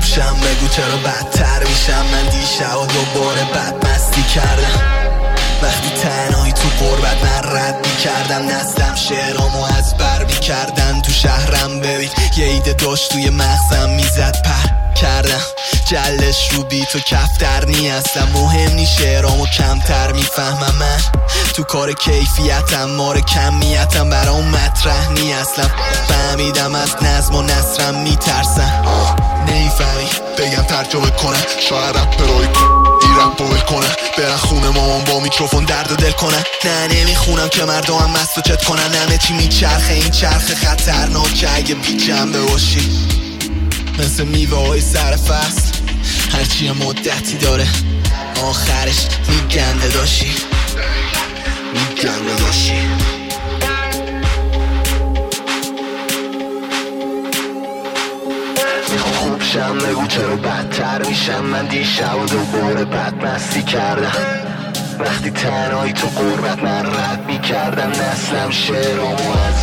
شم بگو چرا بدتر میشم. من دیشب و دوباره بدمستی کردم وقتی تنهایی تو غربت من رد میکردم. نسلم شعرامو از بر میکردن تو شهرم. ببین یه ایده داشت توی مغزم میزد پر کردم جلش رو بیت و کفتر نی اصلا مهم نی. شعرامو کمتر میفهمم من تو کار کیفیتم مار کمیتم برام مطرح نی اصلا. فهمیدم از نظم و نثرم میترسم. نمیفهمی بگم ترجمه کنم شاید رپرای این رپ بول کنن برن خونه مامان با میکروفون درد دل کنن. نه نمیخونم که مردم مست و چت کنن. همه چی میچرخه این چرخ خطرناکه اگه بی جنبه باشی مثل میوه های سر فصل هرچی یه مدتی داره آخرش میگنده داشی میگنده داشی. خوب شم بگو چرا بدتر میشم. من دیشب و دوباره بدمستی کردم وقتی تنهایی تو غربت من رد میکردم. نسلم شعرامو از